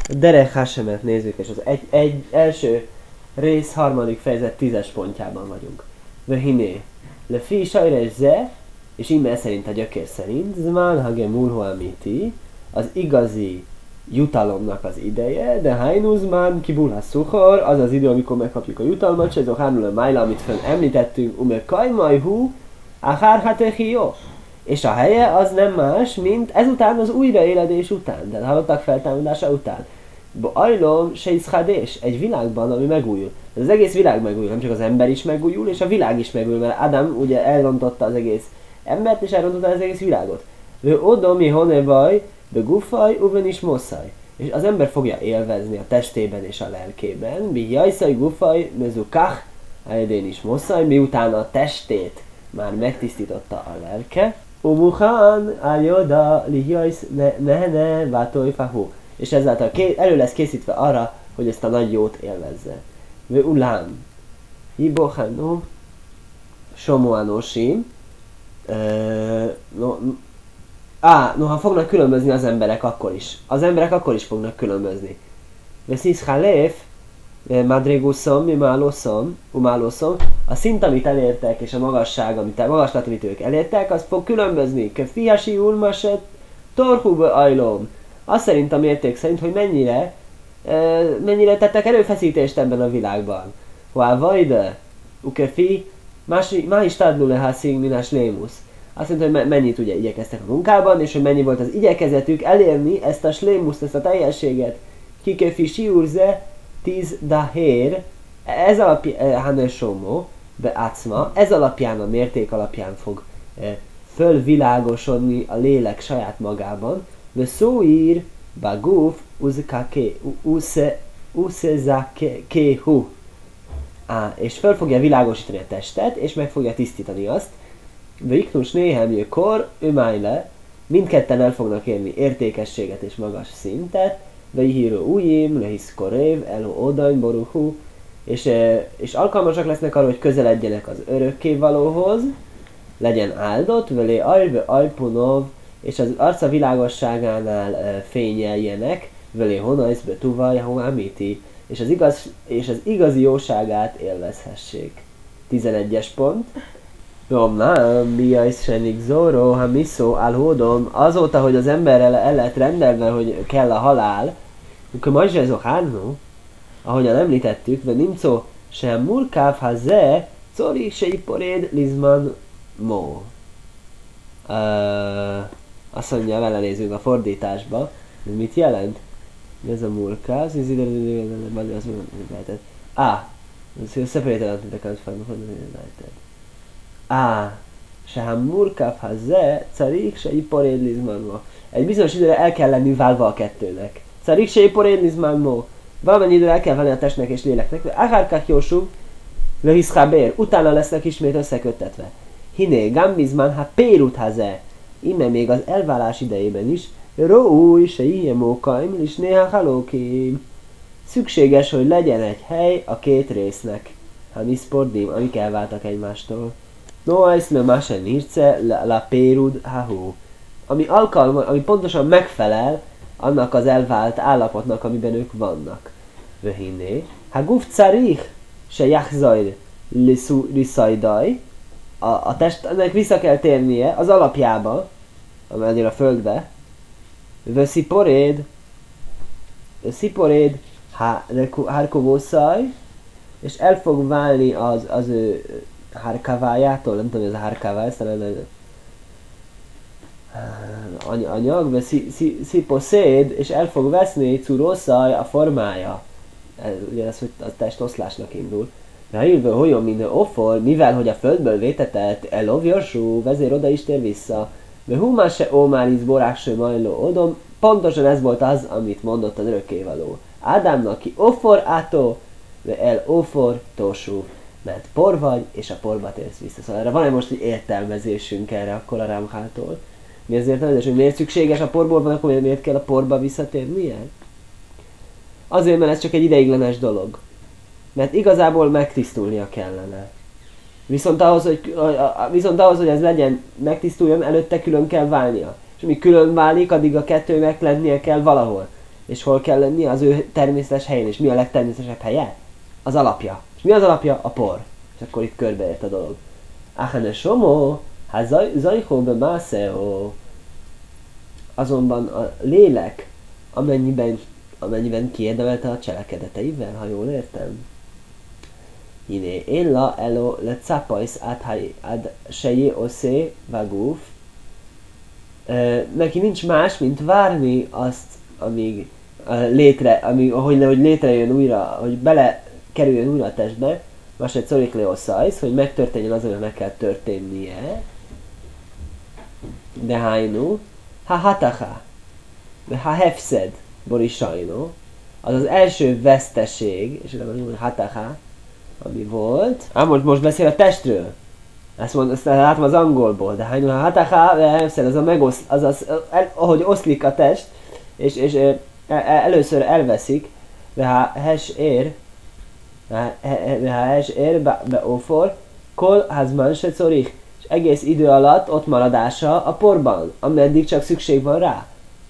Derech Hasemet nézzük, és az egy első rész, harmadik fejezet 10-es pontjában vagyunk. Vehiné, le fi sajres ze, és íme szerint a gyökér szerint, zman hage murho amiti, az igazi jutalomnak az ideje, de hainuzman kibul ha szuchor, az az idő, amikor megkapjuk a jutalmat, se ez a hánul májla, amit fönn említettünk, ume kajmajhu, ahár hatechió. És a helye az nem más, mint ezután az újraéledés után, tehát halottak feltámadása után. Ajlom se iszhadés, egy világban, ami megújul. Az egész világ megújul, nem csak az ember is megújul, és a világ is megújul, mert Adam ugye elrontotta az egész embert, és elrontotta az egész világot. Ő odomi honevaj, de gufaj, uven is moszaj. És az ember fogja élvezni a testében és a lelkében. Mi jajszaj gufaj, mezukach, ajedén is moszaj, miután a testét már megtisztította a lelke. Umuchan aljoda lihjajsz nehene vátoj fahu. És ezáltal elő lesz készítve arra, hogy ezt a nagy jót élvezze. Ve ulám. Hibochanu. Somoanosim. Noha fognak különbözni az emberek akkor is. Az emberek akkor is fognak különbözni. Veszisz halef. Madriguszom, umáloszom. A szint, amit elértek, és a magaslat, amit ők elértek, az fog különbözni. Ke fiasi ulmaset torhuba ajlom. Az szerint a mérték szerint, hogy mennyire tettek erőfeszítést ebben a világban. Há vajde, ukefi, má is tádlu lehászik minás lémusz. Azt mondta, hogy mennyit ugye igyekeztek a munkában, és hogy mennyi volt az igyekezetük elérni ezt a slémuszt, ezt a teljességet. Kikefi siurze, 10 dahér, ez alapján, hanesomó, beátszma, ez alapján, a mérték alapján fog fölvilágosodni a lélek saját magában, de szóír, baguf, usezakehu. És föl fogja világosítani a testet, és meg fogja tisztítani azt. De iknus néhem jökor, ömájle, mindketten el fognak érni értékességet és magas szintet, de ihíró ujjim, lehisz korév, elo odaim, boruhu, és alkalmasak lesznek arra, hogy közeledjenek az örökkévalóhoz, legyen áldott, velé ajve ajpunov, és az arca világosságánál fényeljenek, velé honajszbe tuvaj, hoamiti, és az igazi jóságát élvezhessék. 11-es pont. Romnám, biajsz senik zóró, ha miszó álhódom, azóta, hogy az emberrel el lett rendelve, hogy kell a halál, akkor majd ez a hánó, ahogyan említettük, de nimcó sem murkáv ha ze, szóri se iporéd lizman mó. Azt mondja, vele nézzünk a fordításba. Ez mit jelent? Ez a murkáv, ez ide az lehetett. Separated unto the country se murkáv ha ze, carik se iporéd lizman mó. Egy bizonyos időre el kell lenni válva a kettőnek. Carik se iporéd lizman mó. Valamennyi időre el kell venni a testnek és léleknek. Akárkák jósú, lehiszkábér, utána lesznek ismét összeköttetve. Hiné, gambizman, ha pérut haze. Ime még az elválás idejében is. Róúj, se ilyemókaim, és néha halókim. Szükséges, hogy legyen egy hely a két résznek. Ha niszpordim, amik elváltak egymástól. Noájsz le másen nírce, la pérud hahu. Ami pontosan megfelel annak az elvált állapotnak, amiben ők vannak. Vöhinné. Ha guf carich, se jachzajr liszajdaj. A testnek vissza kell térnie az alapjába, amennyire a földbe. Sziporéd, hárkovószaj, és el fog válni az ő hárkavájától, nem tudom, ez a hárkavá, ezt talán anyag, sziposzéd, és el fog veszni curószaj a formája. Ugye ez, hogy a test oszlásnak indul. De írva hogyan minden offor, mivel hogy a földből vétetett, elovjorsú, vezér oda is tér vissza. De humá se ómáriz borák se majló odom, pontosan ez volt az, amit mondott az örökkévaló. Ádámnak ki offor átó, de el offor tosú, mert por vagy, és a porba térsz vissza. Szóval erre van egy most egy értelmezésünk erre akkor a Ramchától. Mi azért nem, hogy miért szükséges a porból van, akkor miért kell a porba visszatérnie? Azért, mert ez csak egy ideiglenes dolog. Mert igazából megtisztulnia kellene. Viszont ahhoz, hogy ez legyen, megtisztuljon, előtte külön kell válnia. És amíg külön válik, addig a kettőnek lennie kell valahol. És hol kell lenni az ő természetes helyén, és mi a legtermészetesebb helye? Az alapja. És mi az alapja? A por. És akkor itt körbeért a dolog. Ahane somo, hát zajhó be mászeo. Azonban a lélek, amennyiben kiérdemelte a cselekedeteivel, ha jól értem. Hiné, én la elo le capajsz ad seji oszé vagúf. Neki nincs más, mint várni azt, amíg hogy létrejön újra, hogy belekerüljön újra a testbe, más egy szorik leoszajsz, hogy megtörténjen az, aminek meg kell történnie. De hájnu, ha hataha, de ha hefszed, borisajno, az az első veszteség, és nem hataha, ami volt. Most beszél a testről. Ezt látom az angolból, de hány hataha, ahogy oszlik a test, és először elveszik, de ha hes ér beófor, kol hazman se corich, és egész idő alatt ott maradása a porban, ameddig csak szükség van rá.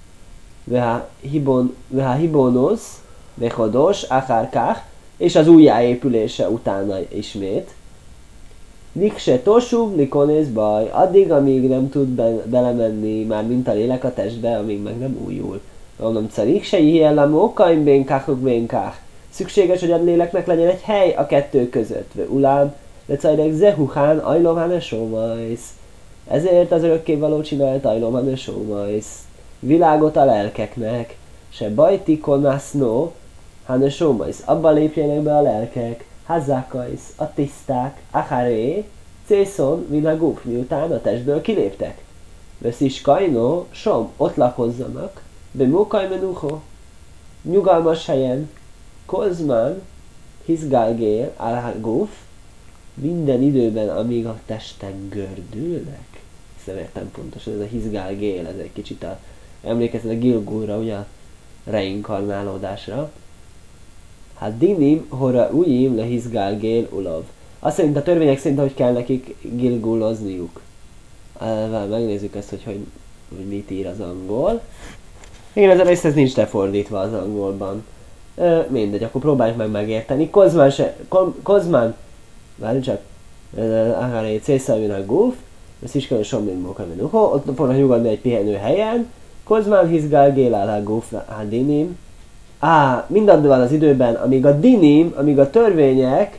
Veha hibonusz, vehodos, akárkák, és az újjáépülése utána ismét. Nikse tosú, likonész baj, addig, amíg nem tud belemenni már mint a lélek a testbe, amíg meg nem újul. Mondom, carik se hiellem okaim bénkák, bénkák. Szükséges, hogy a léleknek legyen egy hely a kettő között. Ve ulám, de cajrek zehuhán, ajlomhán e sómajsz. Ezért az örökkévaló csinált ajlomhán e sómajsz. Világot a lelkeknek. Se bajtikon asznó, hán e sómajsz. Abba lépjenek be a lelkek. Hazákajsz, a tiszták, acharé, cészon, vinaguk, miután a testből kiléptek. Veszis kajnó, som, ott lakozzanak, bemókaj menuho, nyugalmas helyen, kozmán, hizgálgél, alhaguf, minden időben, amíg a testen gördülnek. Ezt értem pontosan, ez a hizgálgél, ez egy kicsit emlékeztet a Gilgulra, ugye a reinkarnálódásra. Hát dinim, hora ujjim le hizgálgél ulov. Azt szerint a törvények szerint, hogy kell nekik gilgulozniuk. Megnézzük ezt, hogy mit ír az angol. Igen, ez a rész ez nincs lefordítva az angolban. Mindegy, akkor próbáljuk meg megérteni. Kozmán, várj csak, aháré cészalvin a guf, ezt is kell somlin mókamin. Ott fognak nyugodni egy pihenő helyen. Kozmán hizgálgél a guf, hát dinim. Mindaddig az időben, amíg a dinim, amíg a törvények,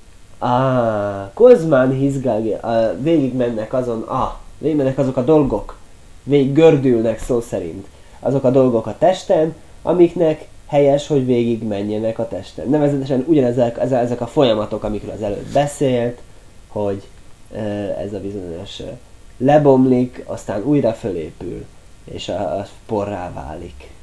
kozmán hizgálgél, végigmennek azok a dolgok, végig gördülnek szó szerint. Azok a dolgok a testen, amiknek helyes, hogy végig menjenek a testen. Nevezetesen ugyanezek a folyamatok, amikről az előbb beszélt, hogy ez a bizonyos lebomlik, aztán újra fölépül, és a porrá válik.